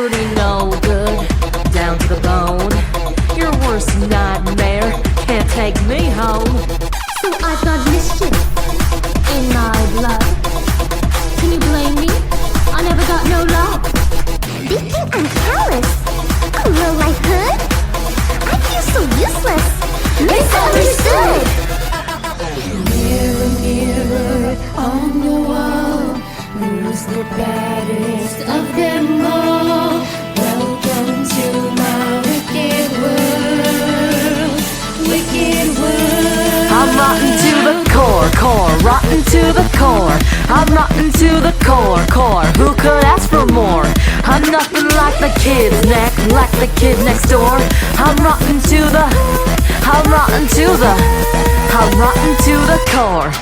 dirty, no good, down to the bone. Your worst nightmare can't take me home. So I've got mischief in my blood. Can you blame me? I never got no love. They think I'm callous, a real-life hood. I feel so useless, misunderstood. Mirror, mirror on the wall, who's the baddest of them all? Welcome to my wicked world, wicked world. I'm rotten to the core, rotten to the core. I'm rotten to the core. Who could ask for more? I'm nothing like the kid's neck, like the kid next door. I'm rotten to the core.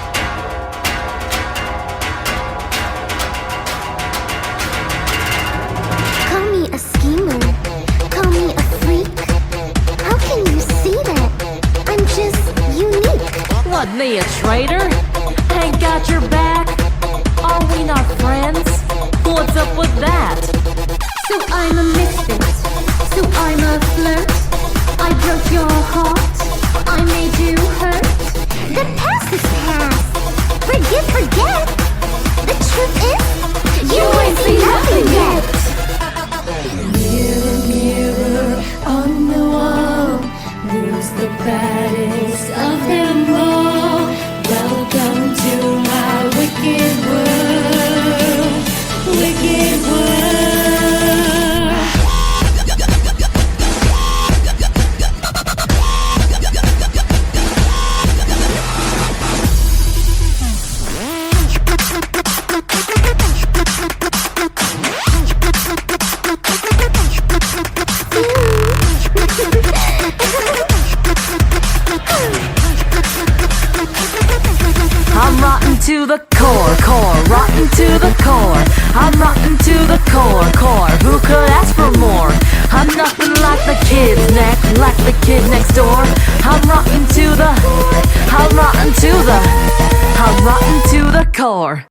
Call me a schemer, call me a freak. How can you see that? I'm just unique. What, me a traitor? Ain't got your back? Are we not friends? What's up with that? So I'm a misfit, so I'm a flirt. I broke your heart, I made you hurt. The past is past. Forget. The truth is, you ain't seen nothing yet. Mirror, mirror on the wall, who's the baddest of them all? Welcome to my wicked world, wicked world. I'm rotten to the core, rotten to the core. I'm rotten to the core. Who could